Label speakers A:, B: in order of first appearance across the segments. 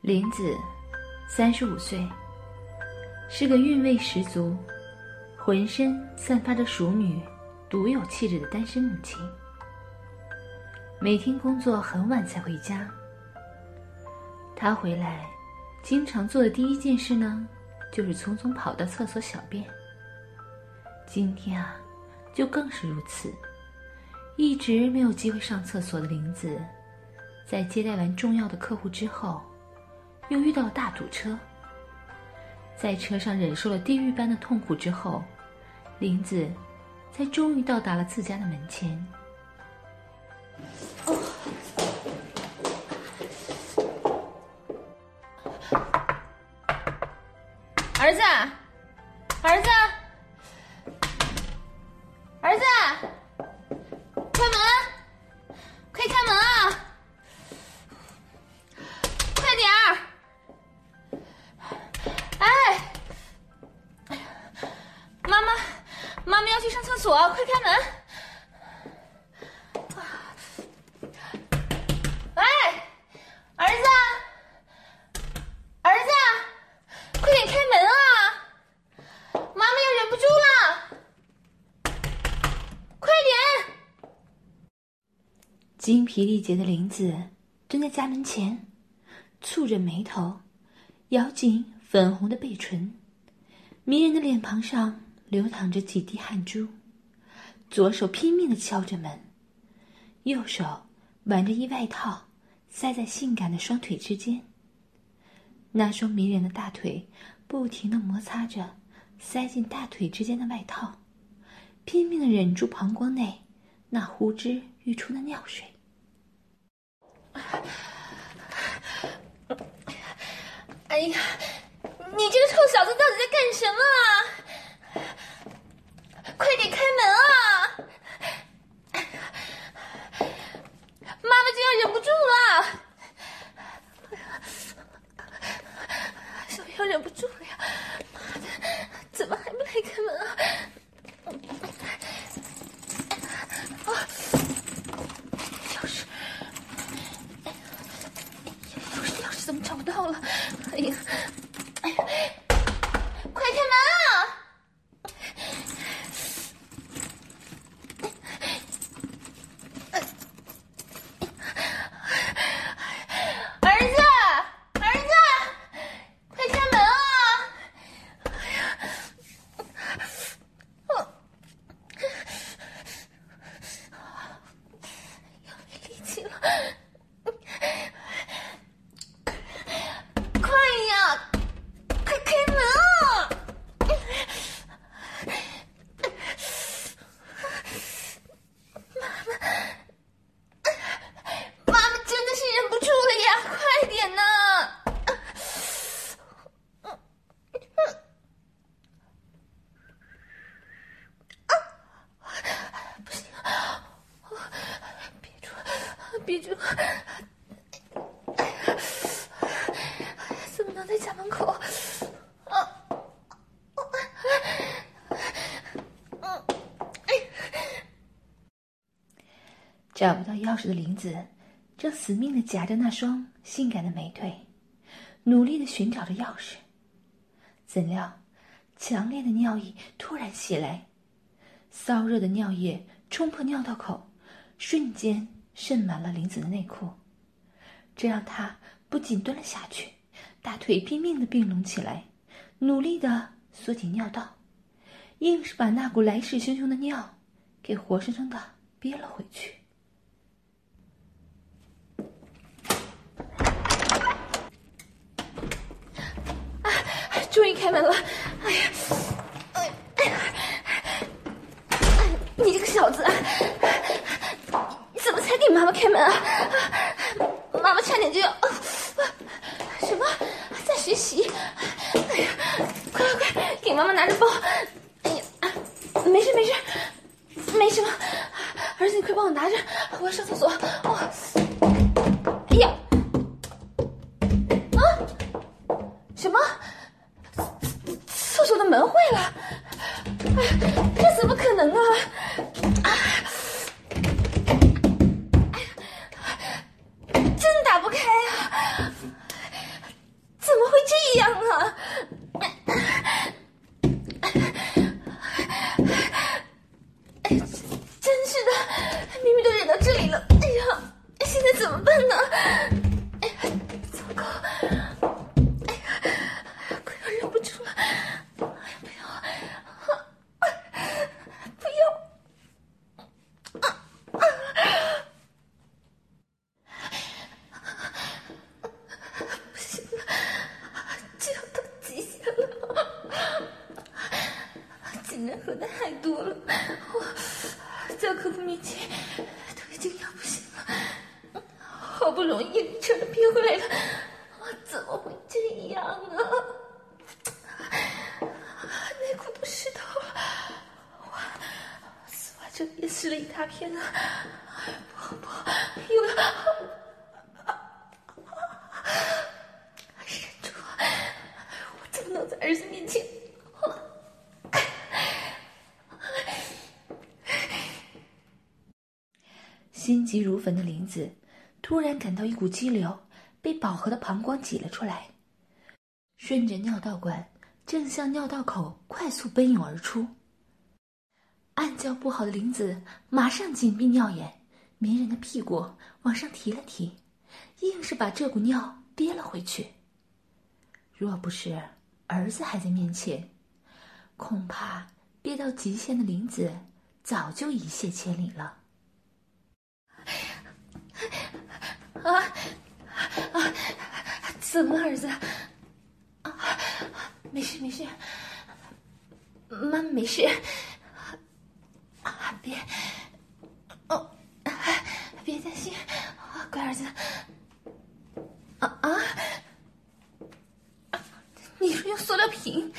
A: 林子35岁，是个韵味十足、浑身散发着淑女独有气质的单身母亲。每天工作很晚才回家，她回来经常做的第一件事呢，就是匆匆跑到厕所小便。今天啊，就更是如此。一直没有机会上厕所的林子，在接待完重要的客户之后，又遇到了大堵车。在车上忍受了地狱般的痛苦之后，林子才终于到达了自家的门前。
B: 儿子，儿子，儿子，开门！快开门啊！快点儿！哎，妈妈要去上厕所，快开门！哎，儿子，儿子，快点开门啊！妈妈要忍不住了，快点！
A: 精疲力竭的林子蹲在家门前，蹙着眉头，咬紧粉红的背唇，迷人的脸庞上流淌着几滴汗珠，左手拼命地敲着门，右手挽着一外套塞在性感的双腿之间。那双迷人的大腿不停地摩擦着塞进大腿之间的外套，拼命地忍住膀胱内那呼之欲出的尿水。
B: 哎呀，你这个臭小子到底在干什么啊？快点开门啊！妈妈就要忍不住了，小要忍不住了呀！妈的，怎么还不来开门啊？钥匙怎么找不到了？哎呀，快开门啊！儿子，儿子，快开门啊！哎呀，没力气了。快呀，快开门啊！妈妈真的是忍不住了呀，快点呐！不行，憋住，怎么能在家门口？
A: 找不到钥匙的林子正死命地夹着那双性感的美腿，努力地寻找着钥匙。怎料强烈的尿意突然袭来，骚热的尿液冲破尿道口，瞬间渗满了林子的内裤，这让他不仅蹲了下去，大腿拼命地并拢起来，努力地缩紧尿道，硬是把那股来势汹汹的尿给活生生地憋了回去。
B: 终于开门了！哎呀，你这个小子，你怎么才给妈妈开门啊？妈妈差点就要……什么？在学习？哎呀，快，给妈妈拿着包！哎呀，没事，没什么。儿子，你快帮我拿着，我要上厕所。哎呀，啊，什么？厕所的门坏了，这怎么可能啊！真打不开啊！ 容易一车的憋回来了，怎么会这样啊？内裤都湿透了，丝袜这也湿了一大片了。不，又要忍住，我怎么能在儿子面前？
A: 心急如焚的林子突然感到一股激流被饱和的膀胱挤了出来，顺着尿道管正向尿道口快速奔涌而出。暗叫不好的林子马上紧闭尿眼，迷人的屁股往上提了提，硬是把这股尿憋了回去。若不是儿子还在面前，恐怕憋到极限的林子早就一泻千里了。
B: 怎么了，儿子？没事，妈妈没事。别担心，乖儿子。你说用塑料瓶？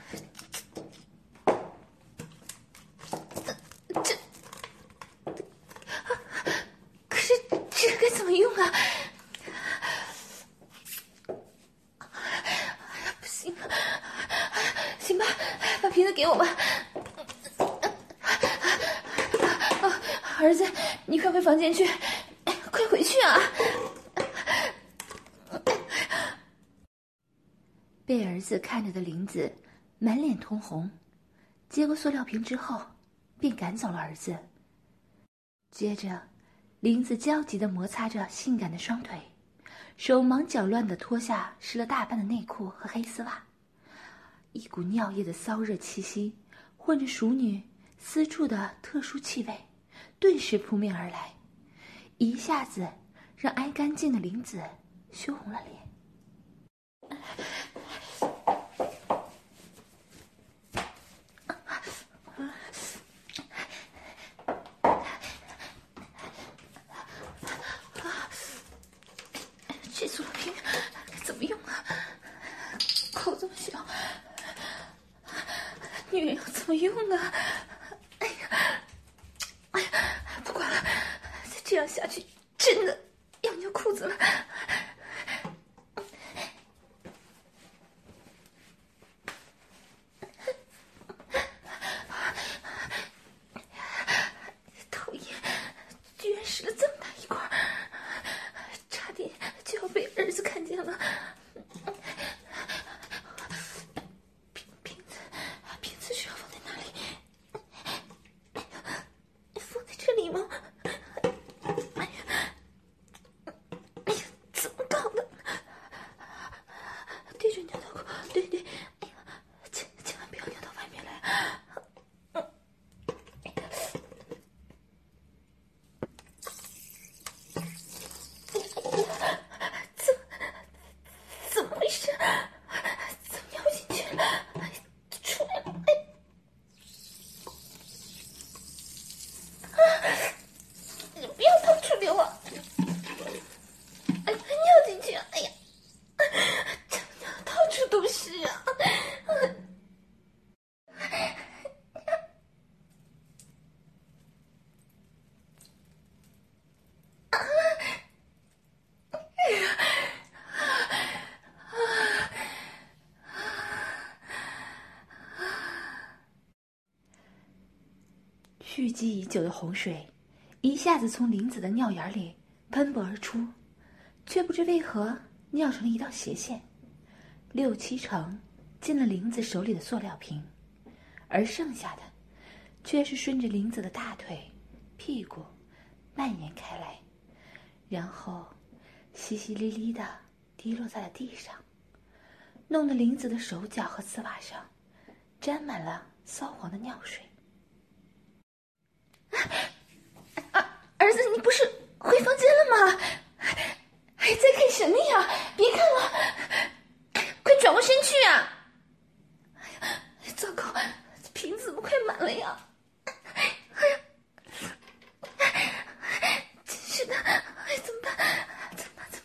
B: 可是这该怎么用啊？不行，行吧，把瓶子给我吧。儿子，你快回房间去，快回去啊！
A: 被儿子看着的林子满脸通红，接过塑料瓶之后便赶走了儿子。接着林子焦急地摩擦着性感的双腿，手忙脚乱地脱下湿了大半的内裤和黑丝袜，一股尿液的骚热气息混着熟女私处的特殊气味顿时扑面而来，一下子让爱干净的林子羞红了脸。
B: 这塑料瓶该怎么用啊？口这么小，女人要怎么用啊？哎呀，不管了，再这样下去真的要尿裤子了。讨厌，居然湿了这么大一块，差点就要被儿子看见了。瓶子需要放在哪里？放在这里吗？哎呀，怎么搞的？对准尿道口，对，哎呀，千万不要尿到外面来。怎么回事？怎么尿进去了？出来了！你不要到处流啊！尿进去啊！哎呀，这尿到处都是啊！
A: 蓄积已久的洪水一下子从林子的尿眼里喷薄而出，却不知为何尿成了一道斜线，6、7成进了林子手里的塑料瓶，而剩下的却是顺着林子的大腿、屁股蔓延开来，然后淅淅沥沥地滴落在了地上，弄得林子的手脚和丝袜上沾满了骚黄的尿水。
B: 儿子，你不是回房间了吗？还在看什么呀？别看了，快转过身去啊！哎呀，糟糕，瓶子怎么快满了呀？哎呀，真是的，怎么办？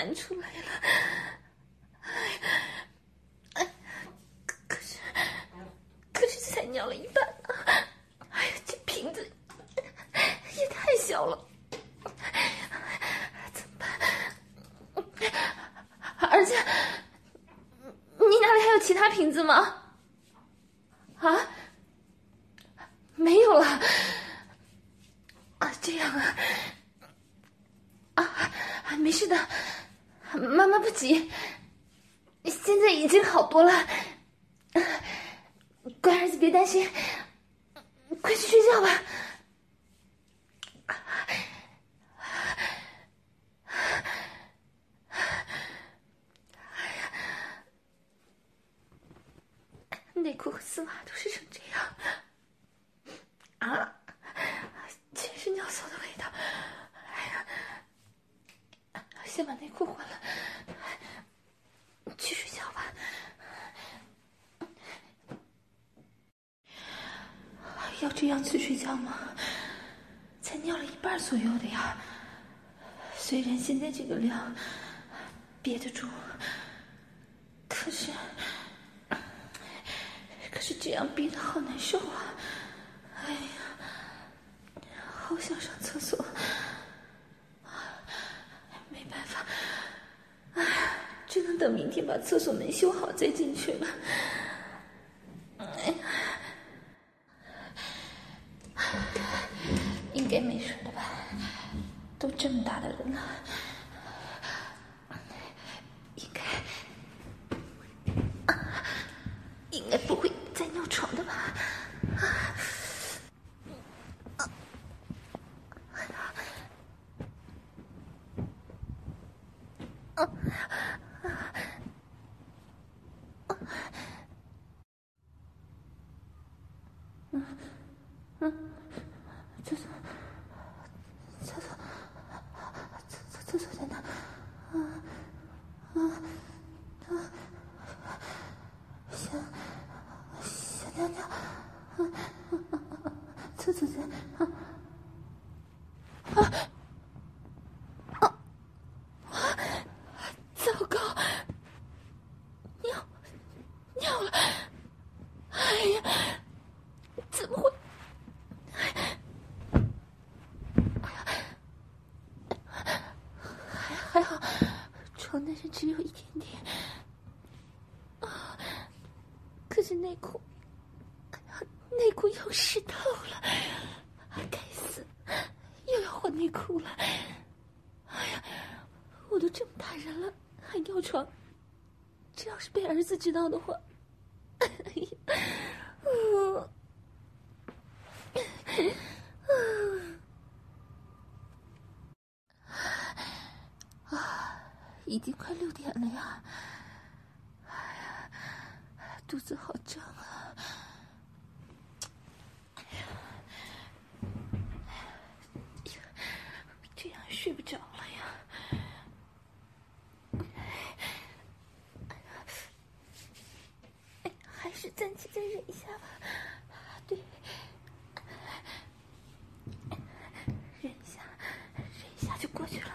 B: 翻出来了。可是才尿了一半啊！哎呀，这瓶子也太小了，怎么办？儿子，你哪里还有其他瓶子吗？啊？没有了。啊，这样啊。没事的，妈妈不急，现在已经好多了。乖儿子别担心，快去睡觉吧。内裤和丝袜都是成这样啊，全是尿骚的味道。哎呀，先把内裤换了，去睡觉吧。要这样去睡觉吗？才尿了一半左右的呀。虽然现在这个量憋得住，可是这样憋得好难受啊！哎呀，好想上厕所，没办法，只能等明天把厕所门修好再进去了。应该没事的吧？都这么大的人了，应该不会再尿床的吧？厕所在哪？想尿尿，厕所在糟糕，尿了！哎呀，怎么会？还好，床单上只有一点点。可是内裤又湿透了，该死，又要换内裤了。哎呀，我都这么大人了，还尿床，这要是被儿子知道的话，哎呀，已经快6点了呀！哎呀，肚子好胀啊！这样睡不着了呀！还是暂且再忍一下吧。对，忍一下就过去了。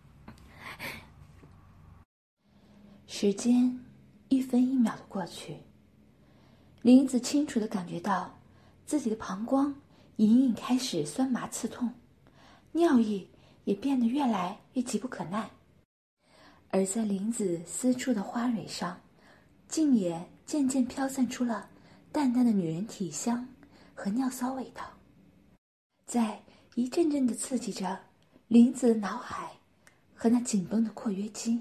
A: 时间1分1秒的过去，林子清楚地感觉到自己的膀胱隐隐开始酸麻刺痛，尿意也变得越来越急不可耐，而在林子私处的花蕊上，竟也渐渐飘散出了淡淡的女人体香和尿骚味道，在一阵阵的刺激着林子的脑海和那紧绷的括约肌。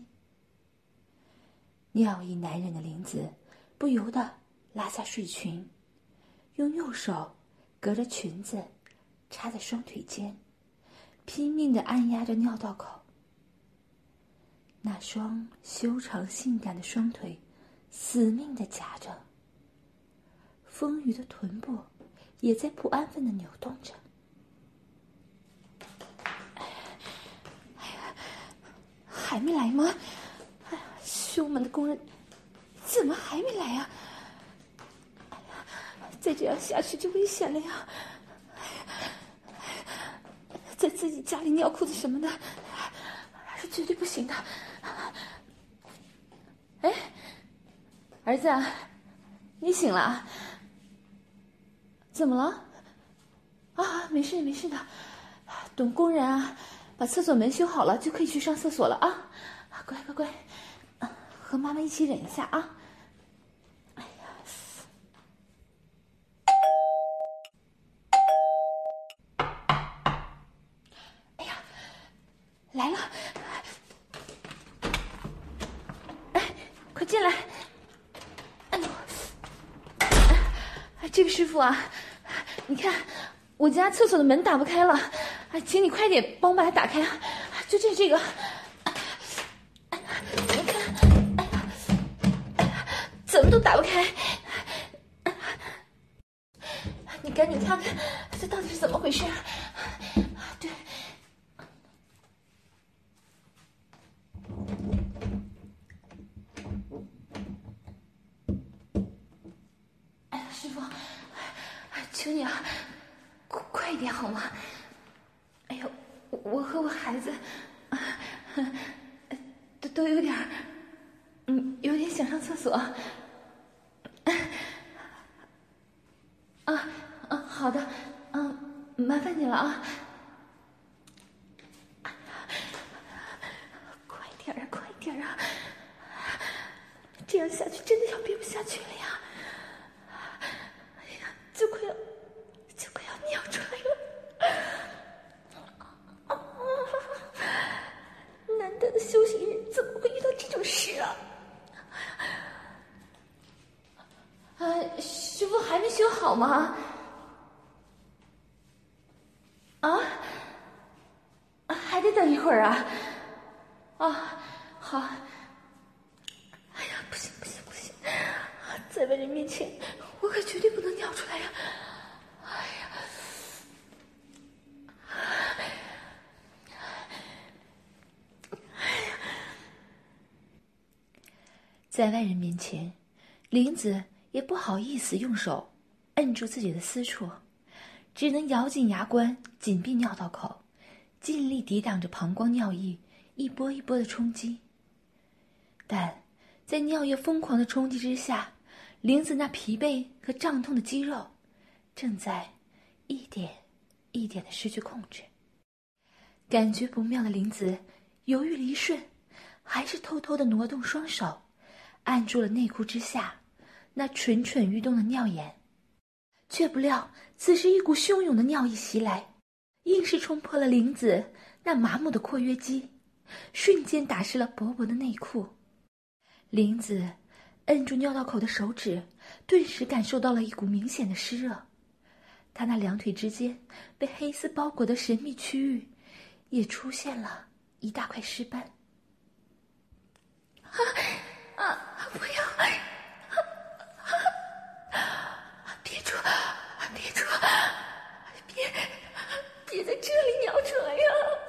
A: 尿意难忍的林子不由得拉下睡裙，用右手隔着裙子插在双腿间，拼命地按压着尿道口。那双修长性感的双腿死命地夹着，丰腴的臀部也在不安分地扭动着。
B: 还没来吗？哎呀，修门的工人怎么还没来啊？哎呀，再这样下去就危险了呀！在自己家里尿裤子什么的，是绝对不行的。 儿子，你醒了？怎么了？啊，没事没事的，等工人啊把厕所门修好了，就可以去上厕所了啊！乖乖乖，和妈妈一起忍一下啊！哎呀，哎呀，来了！哎，快进来！哎呦，这位师傅啊，你看我家厕所的门打不开了，请你快点帮我把它打开啊！就这个。怎么都打不开，你赶紧看看这到底是怎么回事。对，哎呀，师傅，求你啊，快一点好吗？哎呦，我和我孩子都有点想上厕所。好的，麻烦你了啊！快点啊，快点啊！这样下去真的要憋不下去了呀！哎呀，就快要尿出来了！难得的休息日，怎么会遇到这种事啊？师傅还没修好吗？啊，还得等一会儿啊！好。哎呀，不行，在外人面前，我可绝对不能尿出来呀！哎呀，
A: 在外人面前，林子也不好意思用手摁住自己的私处，只能咬紧牙关，紧闭尿道口，尽力抵挡着膀胱尿液一波一波的冲击。但在尿液疯狂的冲击之下，林子那疲惫和胀痛的肌肉正在一点一点的失去控制。感觉不妙的林子犹豫了一瞬，还是偷偷地挪动双手，按住了内裤之下那蠢蠢欲动的尿眼。却不料此时一股汹涌的尿意袭来，硬是冲破了林子那麻木的括约肌，瞬间打湿了薄薄的内裤。林子摁住尿道口的手指顿时感受到了一股明显的湿热，他那两腿之间被黑丝包裹的神秘区域也出现了一大块湿斑。
B: 不要！憋住！别在这里尿出来呀！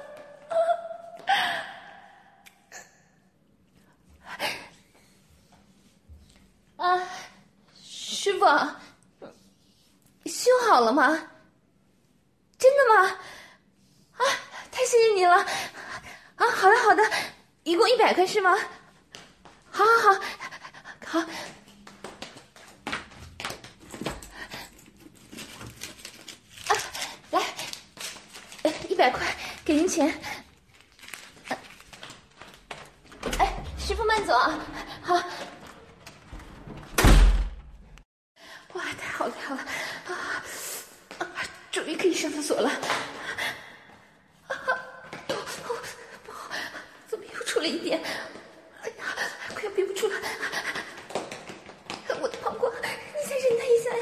B: 师傅，修好了吗？真的吗？太谢谢你了！好的，一共100块是吗？好，来，100块，给您钱。师傅慢走啊！好。哇，太好了终于可以上厕所了。不好，怎么又出了一点？哎呀，快要憋不住了！我的膀胱，你再忍耐一下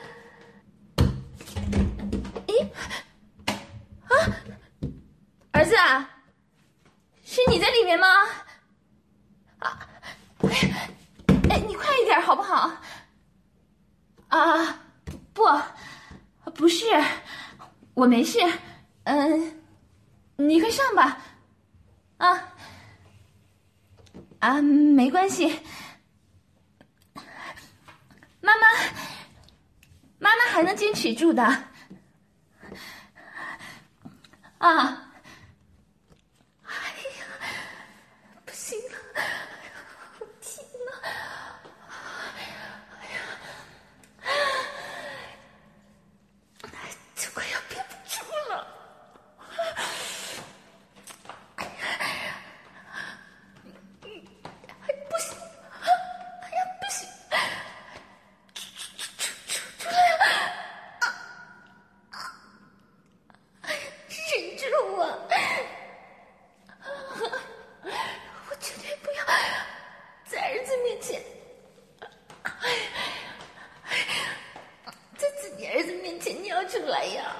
B: 呀！儿子啊，是你在里面吗？你快一点好不好？不是，我没事。你快上吧。没关系。妈妈还能坚持住的。哎呀，不行了！天哪！ 出来呀！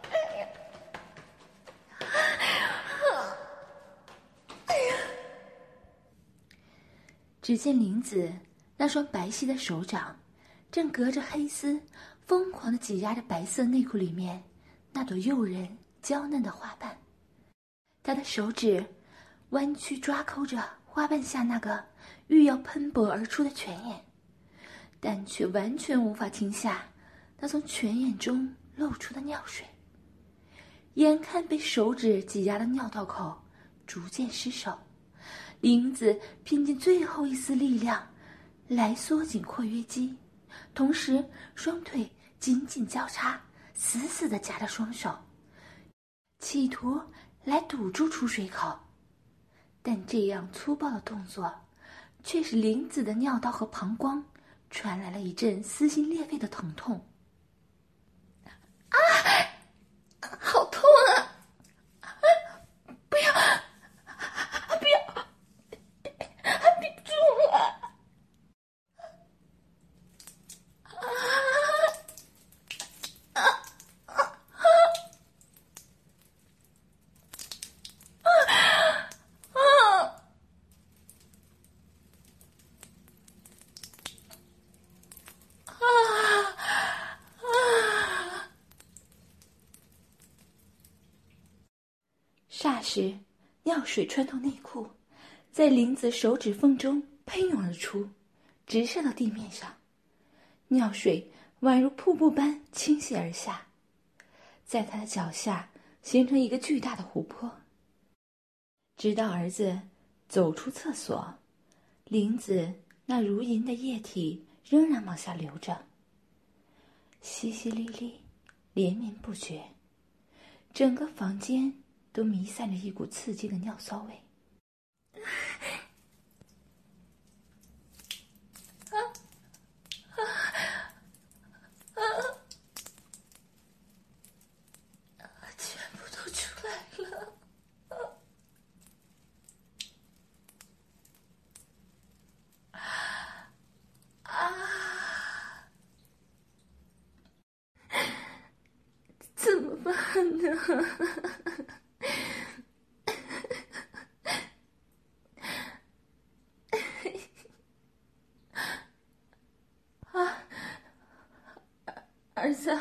A: 只见玲子那双白皙的手掌，正隔着黑丝，疯狂地挤压着白色内裤里面那朵诱人娇嫩的花瓣。她的手指弯曲抓抠着花瓣下那个欲要喷薄而出的泉眼，但却完全无法停下那从泉眼中露出的尿水。眼看被手指挤压的尿道口逐渐失守，玲子拼尽最后一丝力量来缩紧括约肌，同时双腿紧紧交叉，死死地夹着双手，企图来堵住出水口。但这样粗暴的动作却使玲子的尿道和膀胱传来了一阵撕心裂肺的疼痛。
B: 啊，好痛啊！不要，不要，憋不住了！
A: 霎时，尿水穿透内裤，在玲子手指缝中喷涌而出，直射到地面上。尿水宛如瀑布般倾泻而下，在她的脚下形成一个巨大的湖泊。直到儿子走出厕所，玲子那如银的液体仍然往下流着，淅淅沥沥，连绵不绝，整个房间都弥散着一股刺激的尿骚味。
B: 全部都出来了。怎么办呢？儿子，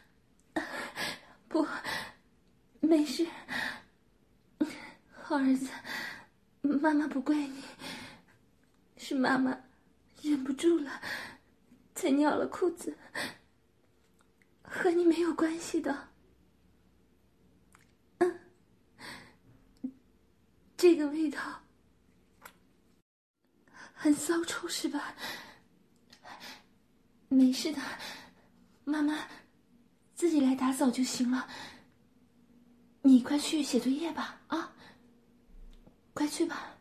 B: 不，没事。好儿子，妈妈不怪你，是妈妈忍不住了，才尿了裤子，和你没有关系的。这个味道很骚臭是吧？没事的，妈妈自己来打扫就行了。你快去写作业吧，啊，快去吧。